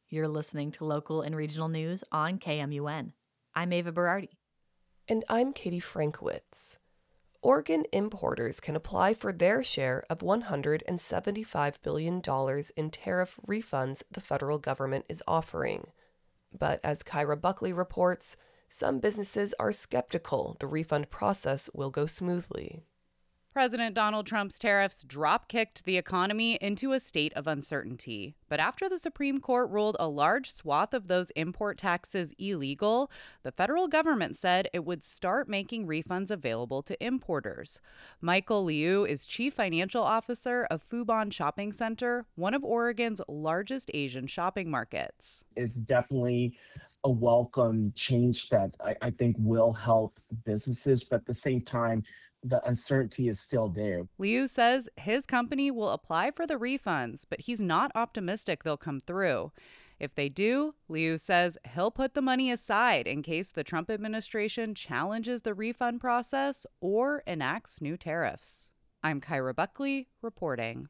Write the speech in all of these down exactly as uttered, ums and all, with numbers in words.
You're listening to local and regional news on K M U N. I'm Ava Berardi. And I'm Katie Frankowitz. Oregon importers can apply for their share of one hundred seventy-five billion dollars in tariff refunds the federal government is offering. But as Kyra Buckley reports, some businesses are skeptical the refund process will go smoothly. President Donald Trump's tariffs drop-kicked the economy into a state of uncertainty. But after the Supreme Court ruled a large swath of those import taxes illegal, the federal government said it would start making refunds available to importers. Michael Liu is Chief Financial Officer of Fubon Shopping Center, one of Oregon's largest Asian shopping markets. It's definitely a welcome change that I, I think will help businesses, but at the same time, the uncertainty is still there. Liu says his company will apply for the refunds, but he's not optimistic they'll come through. If they do, Liu says he'll put the money aside in case the Trump administration challenges the refund process or enacts new tariffs. I'm Kyra Buckley, reporting.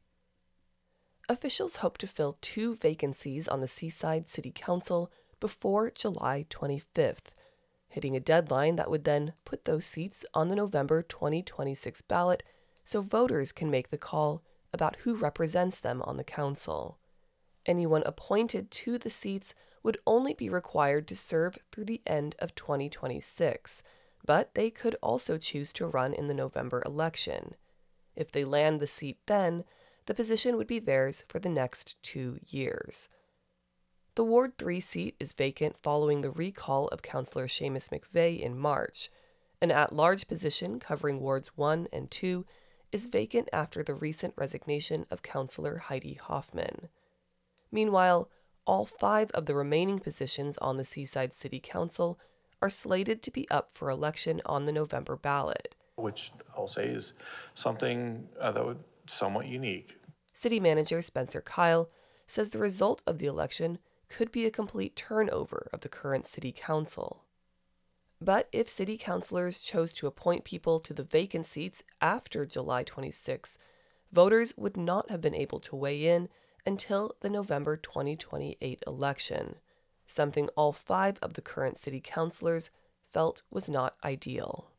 Officials hope to fill two vacancies on the Seaside City Council before July twenty-fifth, hitting a deadline that would then put those seats on the November twenty twenty-six ballot so voters can make the call about who represents them on the council. Anyone appointed to the seats would only be required to serve through the end of twenty twenty-six, but they could also choose to run in the November election. If they land the seat then, the position would be theirs for the next two years. The Ward three seat is vacant following the recall of Councillor Seamus McVeigh in March. An at-large position covering Wards one and two is vacant after the recent resignation of Councillor Heidi Hoffman. Meanwhile, all five of the remaining positions on the Seaside City Council are slated to be up for election on the November ballot. Which I'll say is something, uh, though somewhat unique. City Manager Spencer Kyle says the result of the election could be a complete turnover of the current city council. But if city councilors chose to appoint people to the vacant seats after July twenty-sixth, voters would not have been able to weigh in until the November twenty twenty-eight election, something all five of the current city councilors felt was not ideal.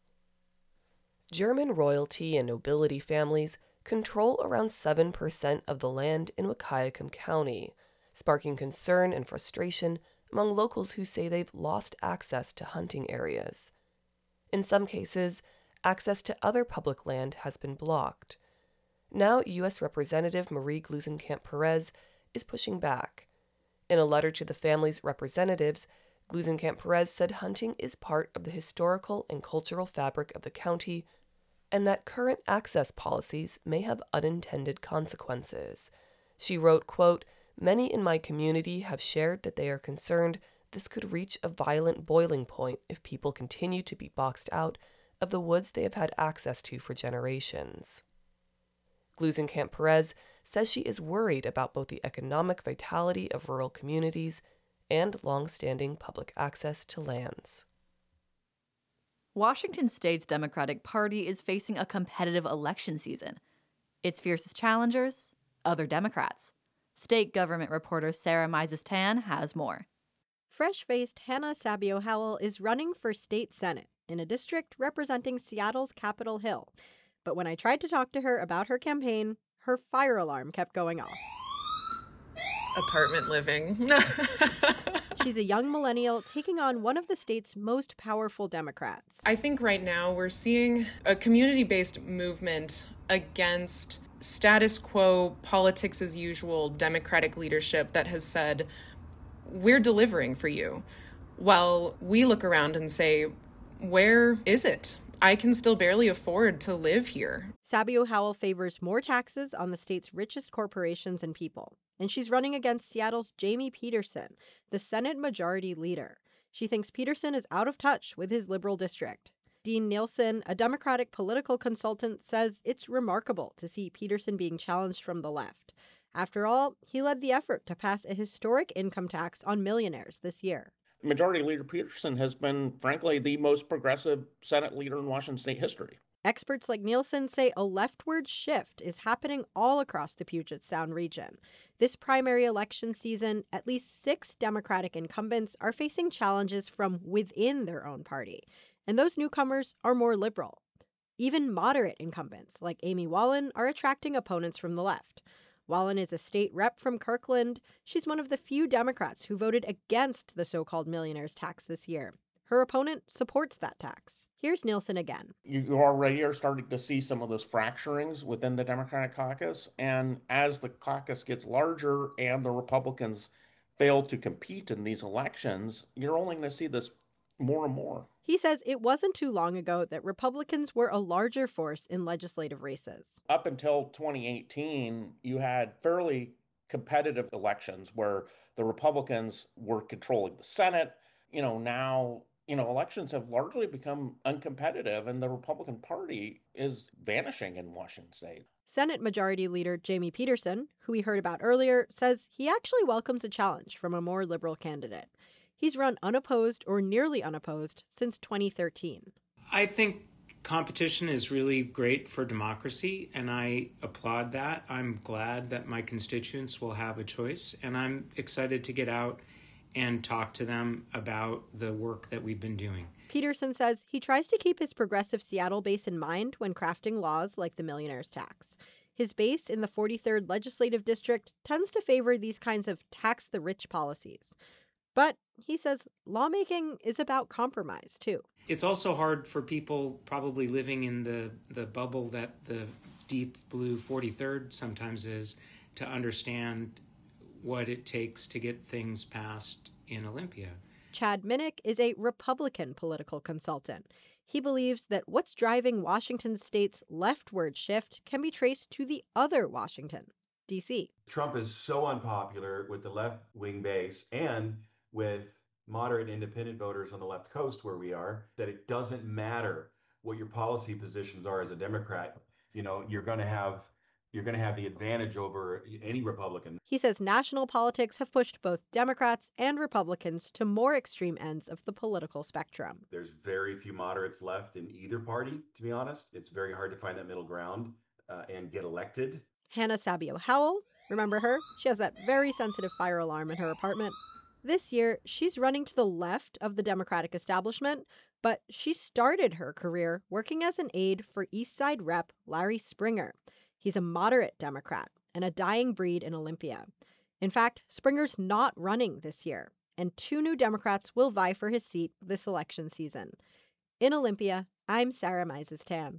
German royalty and nobility families control around seven percent of the land in Wahkiakum County, sparking concern and frustration among locals who say they've lost access to hunting areas. In some cases, access to other public land has been blocked. Now, U S Representative Marie Gluesenkamp-Perez is pushing back. In a letter to the family's representatives, Gluesenkamp-Perez said hunting is part of the historical and cultural fabric of the county and that current access policies may have unintended consequences. She wrote, quote, "Many in my community have shared that they are concerned this could reach a violent boiling point if people continue to be boxed out of the woods they have had access to for generations." Gluesenkamp-Perez says she is worried about both the economic vitality of rural communities and long-standing public access to lands. Washington State's Democratic Party is facing a competitive election season. Its fiercest challengers, other Democrats. State government reporter Sarah Mises-Tan has more. Fresh-faced Hannah Sabio Howell is running for state senate in a district representing Seattle's Capitol Hill. But when I tried to talk to her about her campaign, her fire alarm kept going off. Apartment living. She's a young millennial taking on one of the state's most powerful Democrats. I think right now we're seeing a community-based movement against status quo, politics as usual, Democratic leadership that has said, we're delivering for you. While we look around and say, where is it? I can still barely afford to live here. Sabio Howell favors more taxes on the state's richest corporations and people. And she's running against Seattle's Jamie Peterson, the Senate Majority Leader. She thinks Peterson is out of touch with his liberal district. Dean Nielsen, a Democratic political consultant, says it's remarkable to see Peterson being challenged from the left. After all, he led the effort to pass a historic income tax on millionaires this year. Majority Leader Peterson has been, frankly, the most progressive Senate leader in Washington state history. Experts like Nielsen say a leftward shift is happening all across the Puget Sound region. This primary election season, at least six Democratic incumbents are facing challenges from within their own party, and those newcomers are more liberal. Even moderate incumbents, like Amy Wallen, are attracting opponents from the left. Wallen is a state rep from Kirkland. She's one of the few Democrats who voted against the so-called millionaire's tax this year. Her opponent supports that tax. Here's Nielsen again. You already are starting to see some of those fracturings within the Democratic caucus. And as the caucus gets larger and the Republicans fail to compete in these elections, you're only going to see this more and more. He says it wasn't too long ago that Republicans were a larger force in legislative races. Up until twenty eighteen, you had fairly competitive elections where the Republicans were controlling the Senate. You know, now, you know, elections have largely become uncompetitive and the Republican Party is vanishing in Washington state. Senate Majority Leader Jamie Peterson, who we heard about earlier, says he actually welcomes a challenge from a more liberal candidate. He's run unopposed or nearly unopposed since twenty thirteen. I think competition is really great for democracy, and I applaud that. I'm glad that my constituents will have a choice, and I'm excited to get out and talk to them about the work that we've been doing. Peterson says he tries to keep his progressive Seattle base in mind when crafting laws like the millionaire's tax. His base in the forty-third Legislative District tends to favor these kinds of tax-the-rich policies. But he says lawmaking is about compromise, too. It's also hard for people probably living in the, the bubble that the deep blue forty-third sometimes is to understand what it takes to get things passed in Olympia. Chad Minnick is a Republican political consultant. He believes that what's driving Washington state's leftward shift can be traced to the other Washington, D C. Trump is so unpopular with the left-wing base and with moderate independent voters on the left coast where we are, that it doesn't matter what your policy positions are as a Democrat. You know, you're going to have you're going to have the advantage over any Republican. He says national politics have pushed both Democrats and Republicans to more extreme ends of the political spectrum. There's very few moderates left in either party, to be honest. It's very hard to find that middle ground uh, and get elected. Hannah Sabio Howell, remember her? She has that very sensitive fire alarm in her apartment. This year, she's running to the left of the Democratic establishment, but she started her career working as an aide for East Side Rep Larry Springer. He's a moderate Democrat and a dying breed in Olympia. In fact, Springer's not running this year, and two new Democrats will vie for his seat this election season. In Olympia, I'm Sarah Mises-Tan.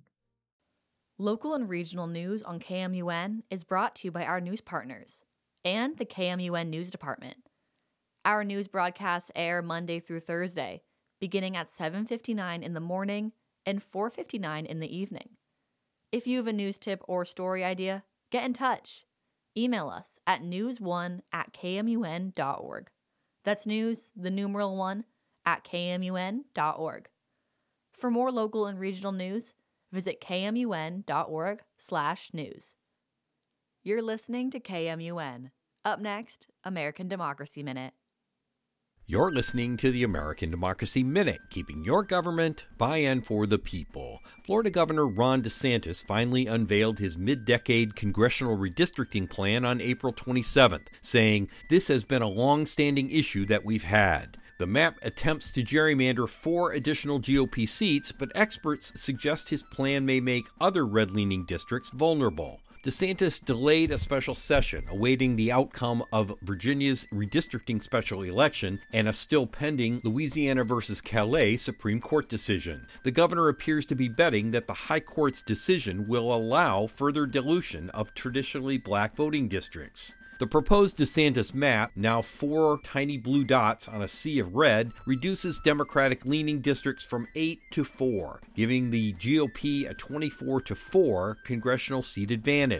Local and regional news on K M U N is brought to you by our news partners and the K M U N News Department. Our news broadcasts air Monday through Thursday, beginning at seven fifty-nine in the morning and four fifty-nine in the evening. If you have a news tip or story idea, get in touch. Email us at news one at k m u n dot org. That's news, the numeral one, at k m u n dot org. For more local and regional news, visit k m u n dot org slash news. You're listening to K M U N. Up next, American Democracy Minute. You're listening to the American Democracy Minute, keeping your government by and for the people. Florida Governor Ron DeSantis finally unveiled his mid-decade congressional redistricting plan on April twenty-seventh, saying, "This has been a long-standing issue that we've had." The map attempts to gerrymander four additional G O P seats, but experts suggest his plan may make other red-leaning districts vulnerable. DeSantis delayed a special session awaiting the outcome of Virginia's redistricting special election and a still pending Louisiana versus Calais Supreme Court decision. The governor appears to be betting that the High Court's decision will allow further dilution of traditionally black voting districts. The proposed DeSantis map, now four tiny blue dots on a sea of red, reduces Democratic-leaning districts from eight to four, giving the G O P a twenty-four to four congressional seat advantage.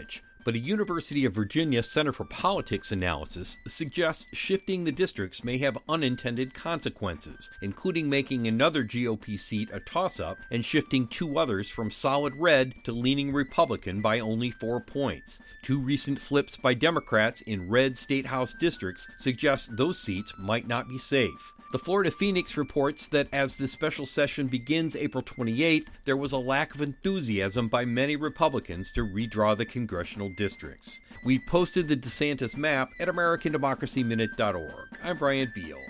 But a University of Virginia Center for Politics analysis suggests shifting the districts may have unintended consequences, including making another G O P seat a toss-up and shifting two others from solid red to leaning Republican by only four points. Two recent flips by Democrats in red state house districts suggest those seats might not be safe. The Florida Phoenix reports that as the special session begins April twenty-eighth, there was a lack of enthusiasm by many Republicans to redraw the congressional districts. We've posted the DeSantis map at American Democracy Minute dot org. I'm Brian Beal.